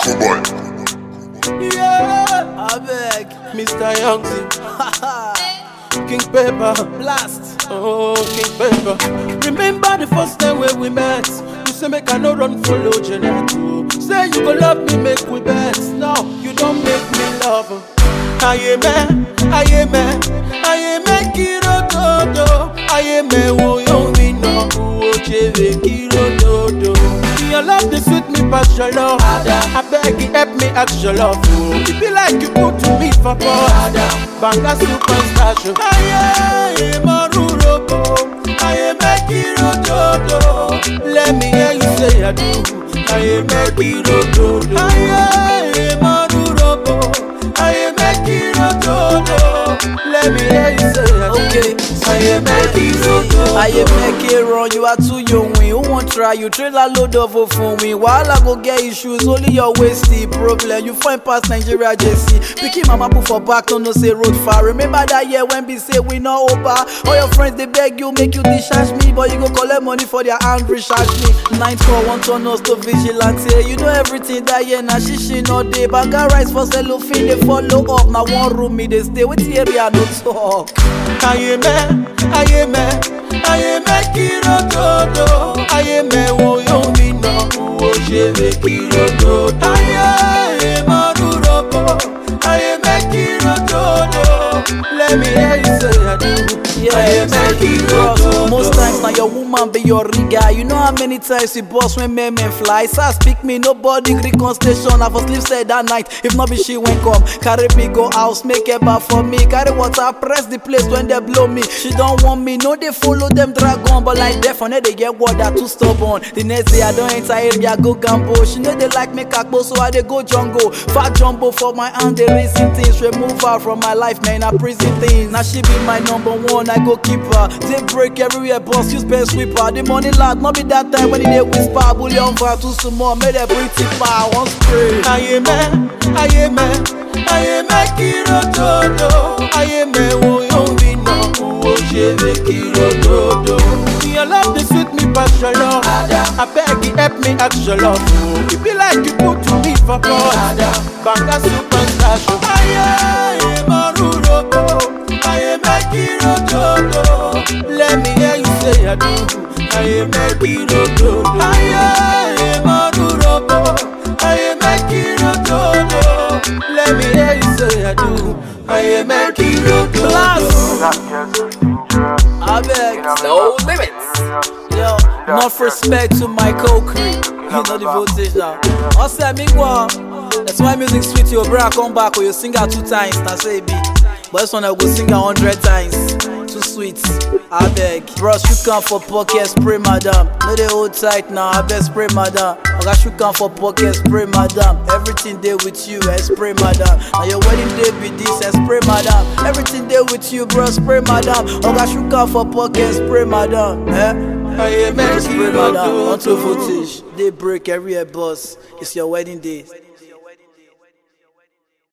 Yeah, I beg, Mr. Youngzy, King Pepper, Blast, oh King Pepper. Remember the first time when we met? You say make I no run follow Geneto. Say you go love me, make we bet. Now you don't make me love. Aye me, kiro dodo. Aye me wo yo mi no wo cheve kiro dodo. Your love they sweet me past your love. I beg you help me ask your love. It be like you put to me for boss. Banga superstar show. Aye marurobo. Aye me kiro dodo. Let me hear you say I do. Aye me kiro dodo. Aye marurobo. Aye me kiro dodo. Let me hear you say I do. Okay. Aye me kiro dodo. Aye make it run, you are too young. Who won't try? You trailer load of phone win. While I go get issues, only your waist the problem. You find past Nigeria JC. Picking mama put for back, no say road far. Remember that year when we say we not over. All your friends they beg you, make you discharge me, but you go collect money for their hand, recharge me. 941 turn us to vigilante. You know everything that year, now she no day. Banga rice for cellophane, they follow up. Now one room me they stay with the area no talk. Aye me kiro dodo. Aye me wo yo mi no wo cheve kiro dodo. Aye marurobo. Aye me kiro dodo. Let me hear you say I do. Yeah, most times now your woman be your riga. You know how many times you boss when men fly. So speak me, nobody reconciliation. I for sleep said that night. If not be she went come. Carry me go house, make a bar for me. Carry water, press the place when they blow me. She don't want me, no they follow them dragon. But like death on they get water too stubborn. The next day I don't enter area, go gambo. She know they like me kakbo, so I they go jungle. Fat jumbo for my hand, they raising things. Remove her from my life, man, I prison things. Now she be my number one. I go keep her. They break everywhere, boss. Use pen sweeper. The money lad, not be that time when they whisper. Bullion for too small, made a bring tipper. One spray. Aye me kiro dodo. Aye me wo yo mi no wo cheve kiro dodo. Your love they sweet me past your love. I beg you help me ask your love. It be like you put to me for boss. Banga superstar show. Aye marurobo. Aye me kiro dodo. Let me hear you say I do. Aye me kiro dodo. Aye marurobo. Aye me kiro dodo. Let me hear you say I do. Aye me kiro dodo. I beg. No limits. Yo, enough respect to my co-crew. You know the voltage now. Also, me go. That's why music sweet. Your bro come back or you sing her 2 times. Now say it be. But this one I go sing her 100 times. Too sweet. I beg. Bros, you come for pocket spray, madam. No they hold tight now. I beg spray, madam. Oga, you come for pocket spray, madam. Everything there with you, spray, madam. Now your wedding day be this, spray, madam. Everything there with you, bro, spray, madam. Oga, you come for pocket spray, madam. Aye me Spray, kiro madam. dodo. Onto voltage. They break every boss. It's your wedding day.